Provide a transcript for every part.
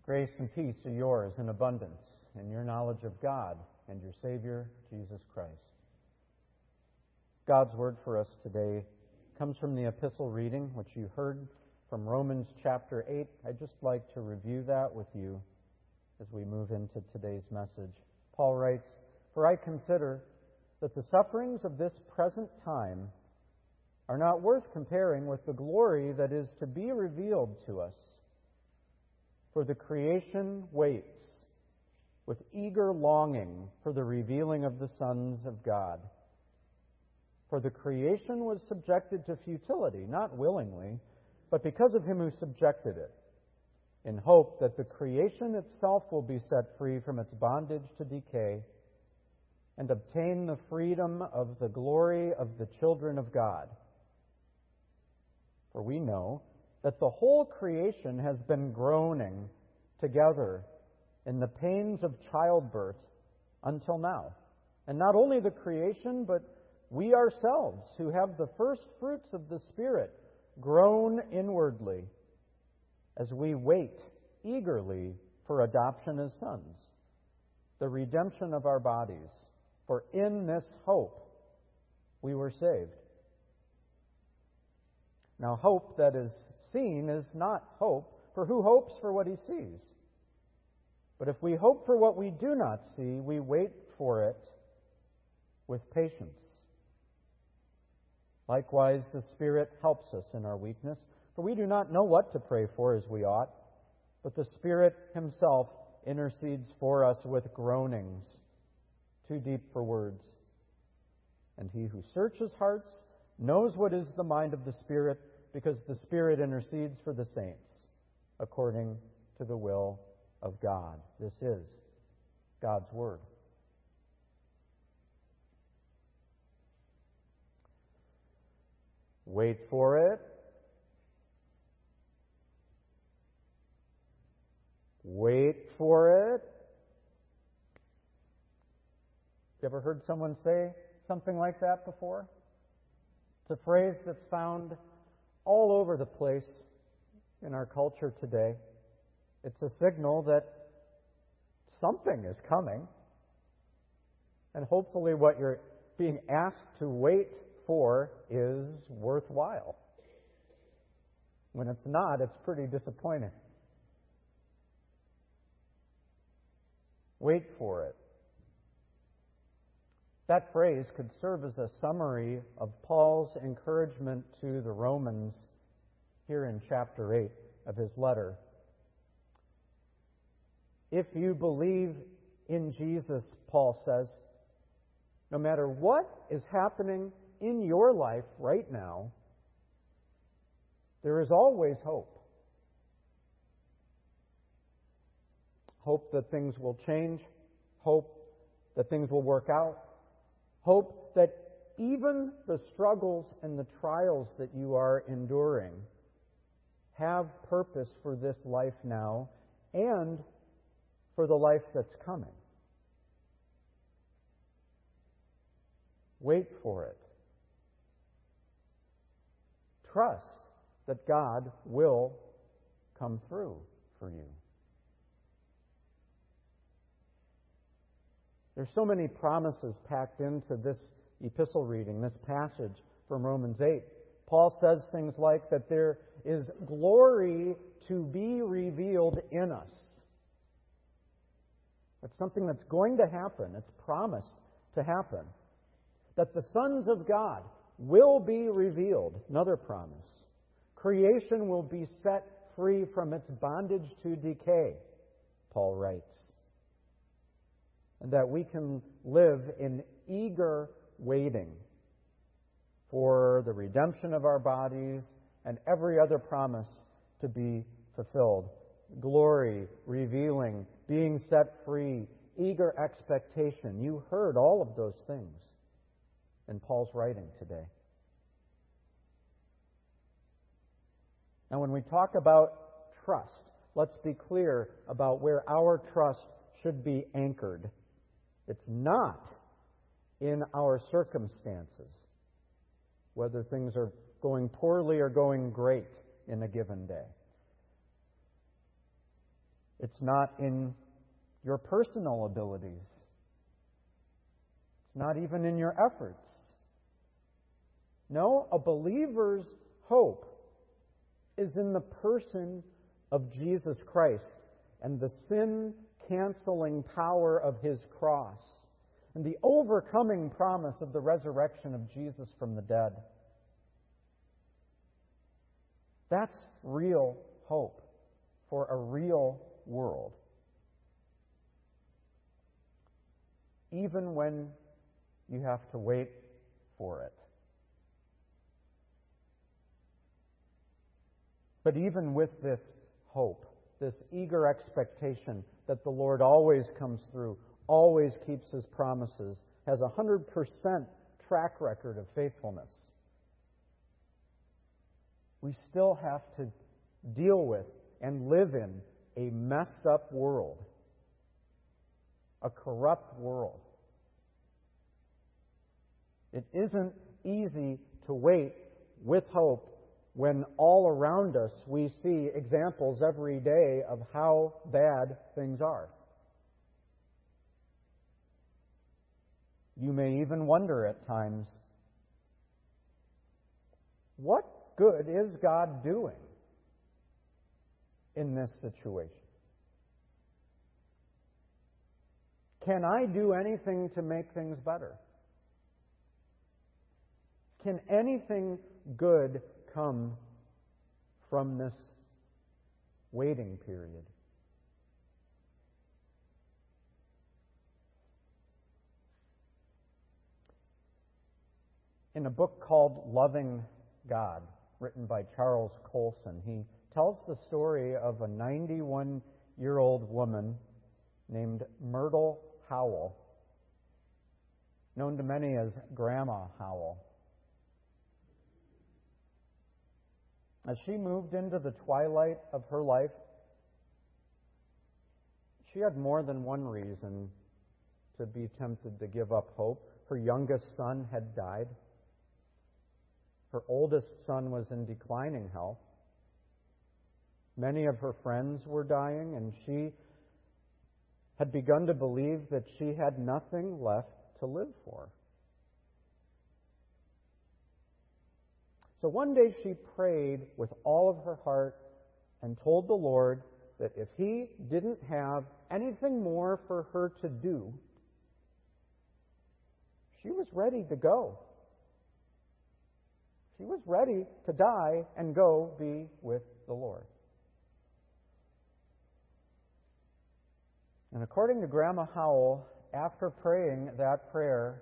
Grace and peace are yours in abundance in your knowledge of God and your Savior, Jesus Christ. God's word for us today comes from the epistle reading, which you heard from Romans chapter 8. I'd just like to review that with you as we move into today's message. Paul writes, "For I consider that the sufferings of this present time are not worth comparing with the glory that is to be revealed to us. For the creation waits with eager longing for the revealing of the sons of God. For the creation was subjected to futility, not willingly, but because of him who subjected it, in hope that the creation itself will be set free from its bondage to decay and obtain the freedom of the glory of the children of God. For we know that the whole creation has been groaning together in the pains of childbirth until now. And not only the creation, but we ourselves, who have the first fruits of the Spirit, groan inwardly as we wait eagerly for adoption as sons, the redemption of our bodies. For in this hope we were saved. Now, hope that is seen is not hope, for who hopes for what he sees? But if we hope for what we do not see, we wait for it with patience. Likewise, the Spirit helps us in our weakness, for we do not know what to pray for as we ought, but the Spirit himself intercedes for us with groanings too deep for words. And he who searches hearts knows what is the mind of the Spirit, because the Spirit intercedes for the saints according to the will of God." This is God's Word. Wait for it. Wait for it. You ever heard someone say something like that before? It's a phrase that's found all over the place in our culture today. It's a signal that something is coming. And hopefully what you're being asked to wait for is worthwhile. When it's not, it's pretty disappointing. Wait for it. That phrase could serve as a summary of Paul's encouragement to the Romans here in chapter 8 of his letter. If you believe in Jesus, Paul says, no matter what is happening in your life right now, there is always hope. Hope that things will change. Hope that things will work out. Hope that even the struggles and the trials that you are enduring have purpose for this life now and for the life that's coming. Wait for it. Trust that God will come through for you. There's so many promises packed into this epistle reading, this passage from Romans 8. Paul says things like that there is glory to be revealed in us. It's something that's going to happen. It's promised to happen. That the sons of God will be revealed. Another promise. Creation will be set free from its bondage to decay, Paul writes. And that we can live in eager waiting for the redemption of our bodies and every other promise to be fulfilled. Glory, revealing, being set free, eager expectation. You heard all of those things in Paul's writing today. Now, when we talk about trust, let's be clear about where our trust should be anchored. It's not in our circumstances, whether things are going poorly or going great in a given day. It's not in your personal abilities. It's not even in your efforts. No, a believer's hope is in the person of Jesus Christ and the sin-canceling power of His cross and the overcoming promise of the resurrection of Jesus from the dead. That's real hope for a real world. Even when you have to wait for it. But even with this hope, this eager expectation that the Lord always comes through, always keeps His promises, has 100% track record of faithfulness, we still have to deal with and live in a messed up world, a corrupt world. It isn't easy to wait with hope when all around us we see examples every day of how bad things are. You may even wonder at times, what good is God doing in this situation? Can I do anything to make things better? Can anything good come from this waiting period? In a book called Loving God, written by Charles Colson, he tells the story of a 91-year-old woman named Myrtle Howell, known to many as Grandma Howell. As she moved into the twilight of her life, she had more than one reason to be tempted to give up hope. Her youngest son had died. Her oldest son was in declining health. Many of her friends were dying, and she had begun to believe that she had nothing left to live for. So one day she prayed with all of her heart and told the Lord that if He didn't have anything more for her to do, she was ready to go. She was ready to die and go be with the Lord. And according to Grandma Howell, after praying that prayer,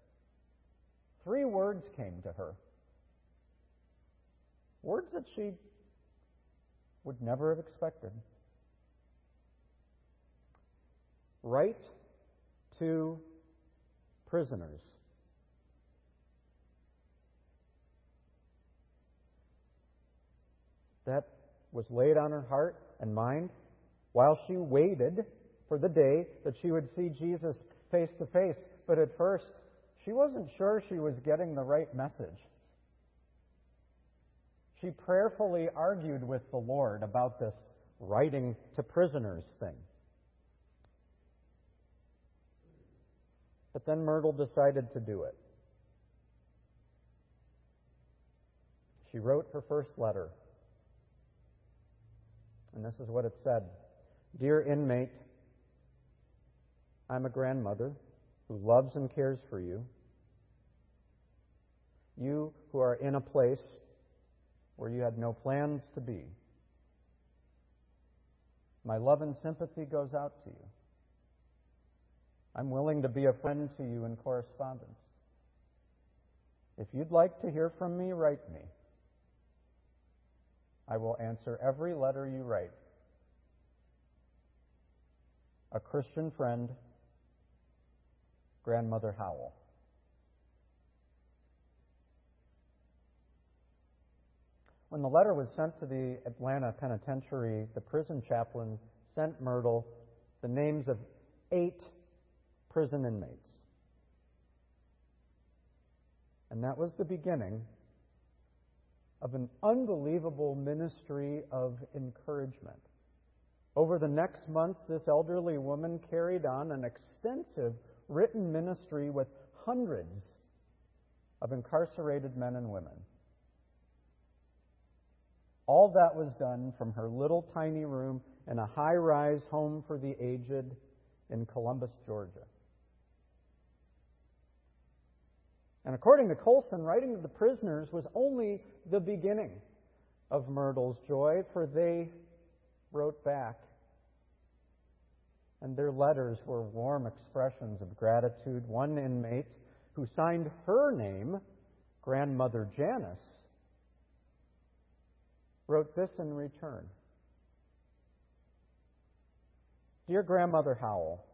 3 words came to her. Words that she would never have expected. Write to prisoners. That was laid on her heart and mind while she waited for the day that she would see Jesus face to face. But at first, she wasn't sure she was getting the right message. She prayerfully argued with the Lord about this writing to prisoners thing. But then Myrtle decided to do it. She wrote her first letter. And this is what it said. Dear inmate, I'm a grandmother who loves and cares for you. You who are in a place where you had no plans to be. My love and sympathy goes out to you. I'm willing to be a friend to you in correspondence. If you'd like to hear from me, write me. I will answer every letter you write. A Christian friend, Grandmother Howell. When the letter was sent to the Atlanta Penitentiary, the prison chaplain sent Myrtle the names of 8 prison inmates. And that was the beginning of an unbelievable ministry of encouragement. Over the next months, this elderly woman carried on an extensive written ministry with hundreds of incarcerated men and women. All that was done from her little tiny room in a high-rise home for the aged in Columbus, Georgia. And according to Colson, writing to the prisoners was only the beginning of Myrtle's joy, for they wrote back. And their letters were warm expressions of gratitude. One inmate who signed her name, Grandmother Janice, wrote this in return. Dear Grandmother Howell,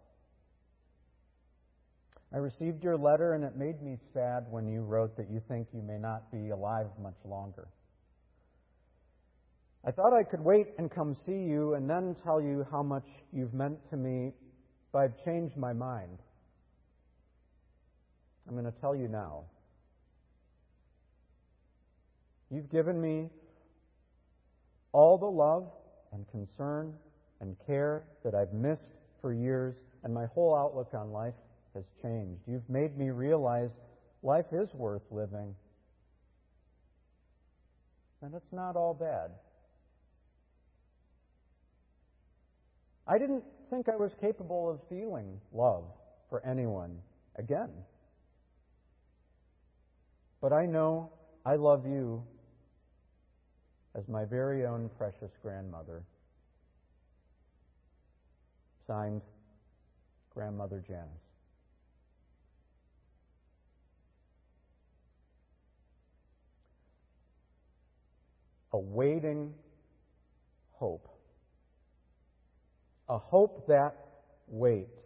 I received your letter and it made me sad when you wrote that you think you may not be alive much longer. I thought I could wait and come see you and then tell you how much you've meant to me, but I've changed my mind. I'm going to tell you now. You've given me all the love and concern and care that I've missed for years, and my whole outlook on life has changed. You've made me realize life is worth living, and it's not all bad. I didn't think I was capable of feeling love for anyone again. But I know I love you as my very own precious grandmother. Signed, Grandmother Janice. Awaiting hope. A hope that waits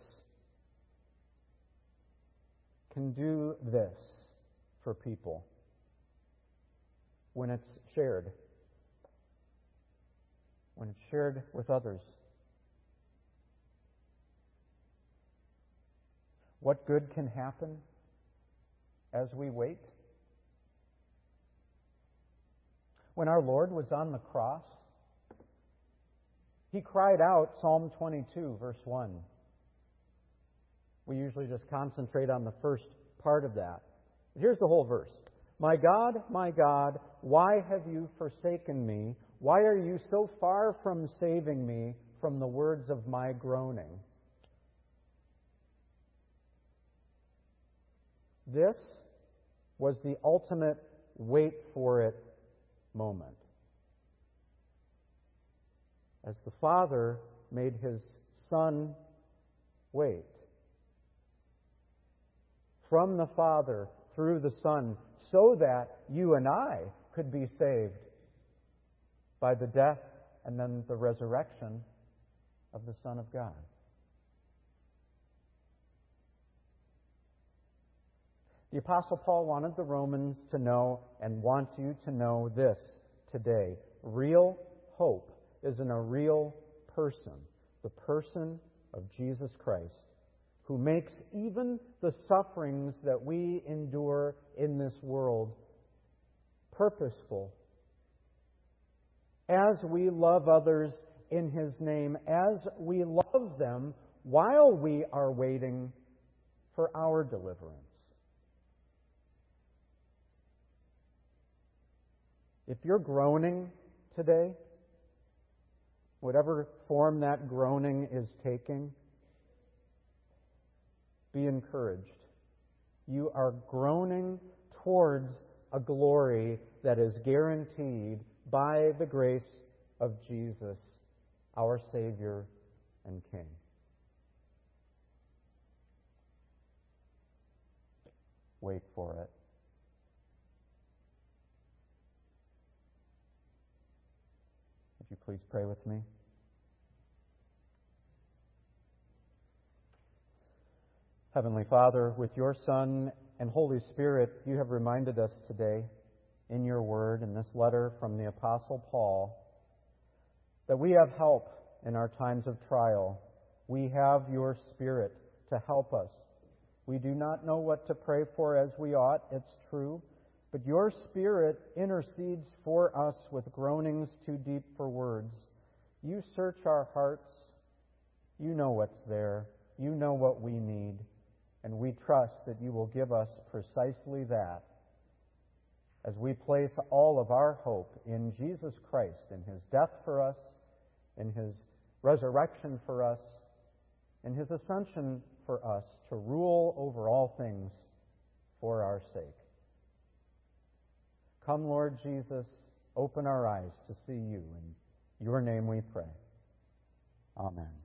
can do this for people when it's shared, when it's shared with others. What good can happen as we wait? When our Lord was on the cross, He cried out Psalm 22, verse 1. We usually just concentrate on the first part of that. Here's the whole verse. My God, why have you forsaken me? Why are you so far from saving me from the words of my groaning? This was the ultimate wait for it moment. As the Father made His Son wait. From the Father through the Son, so that you and I could be saved by the death and then the resurrection of the Son of God. The Apostle Paul wanted the Romans to know and wants you to know this today. Real hope is in a real person, the person of Jesus Christ, who makes even the sufferings that we endure in this world purposeful. As we love others in His name, as we love them while we are waiting for our deliverance. If you're groaning today, whatever form that groaning is taking, be encouraged. You are groaning towards a glory that is guaranteed by the grace of Jesus, our Savior and King. Wait for it. Would you please pray with me? Heavenly Father, with your Son and Holy Spirit, you have reminded us today in your word, in this letter from the Apostle Paul, that we have help in our times of trial. We have your Spirit to help us. We do not know what to pray for as we ought, it's true, but your Spirit intercedes for us with groanings too deep for words. You search our hearts. You know what's there. You know what we need. And we trust that you will give us precisely that as we place all of our hope in Jesus Christ, in His death for us, in His resurrection for us, in His ascension for us to rule over all things for our sake. Come, Lord Jesus, open our eyes to see you. In your name we pray. Amen.